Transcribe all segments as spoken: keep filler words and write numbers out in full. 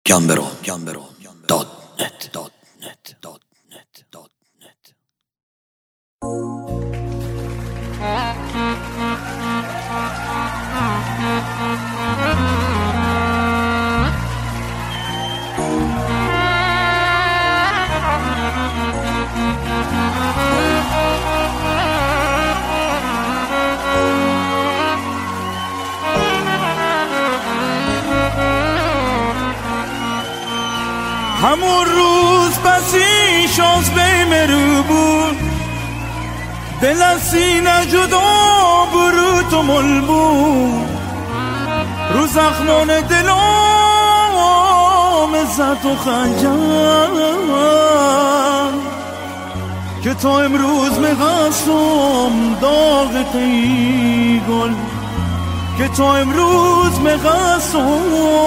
جنبرو جنبرو دات نت دات نت دات نت دات نت. همون روز بسی شانس بیمرو بود دل از سینه جدا برو تو مل بود رو زخمان دلام زد و خنجر که تا امروز میخواستم داغ تی گل که تا امروز میخواستم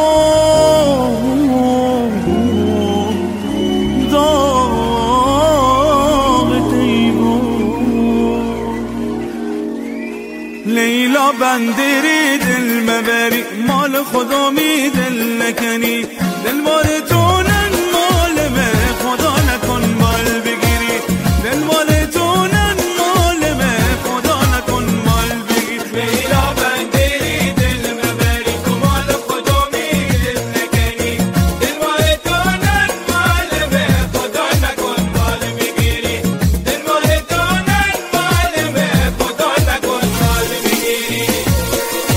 لیلا بندری دل مبری مال خدا می دل نکنی دل مال تو نن مال من خدا نکن مال بگیری دل مال تو نن مال من خدا نکن مال بگیری لیلا بندری دل مبری مال خدا می دل نکنی دل مال تو نن مال من خدا نکن مال بگیری دل مال تو نن مال من خدا نکن مال بگیری.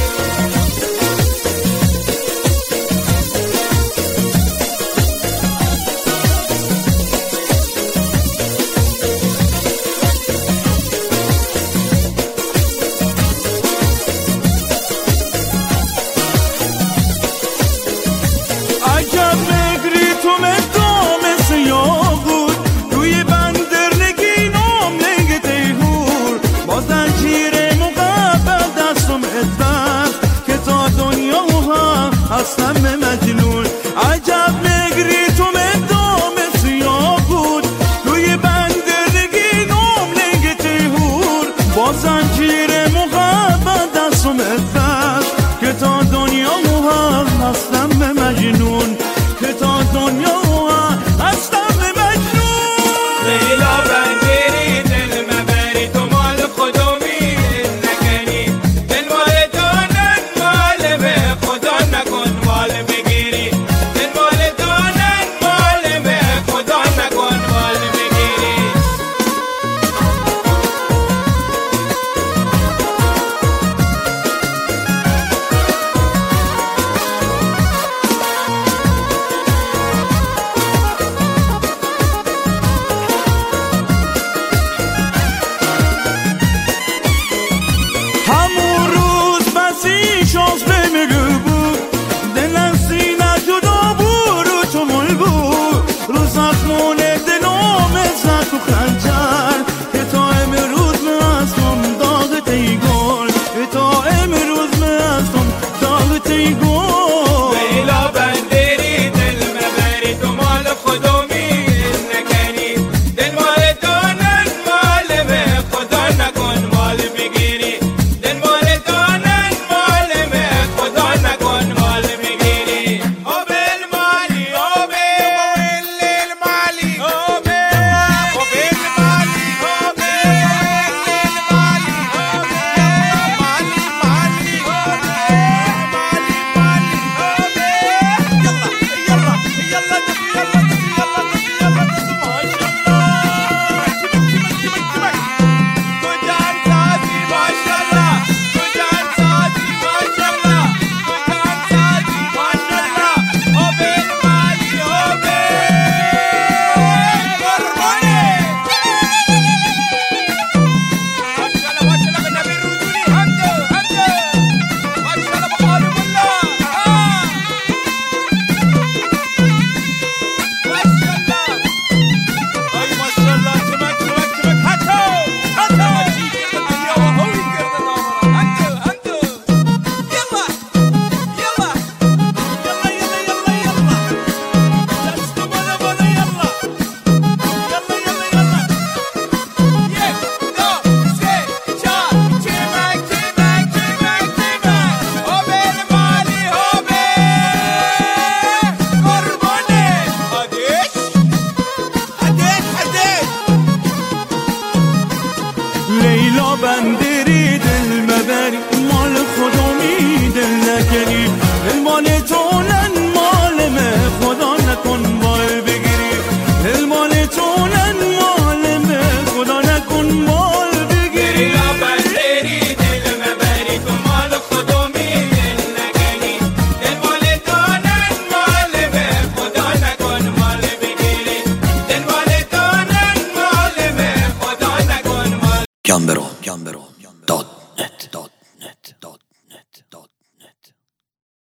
جان برو.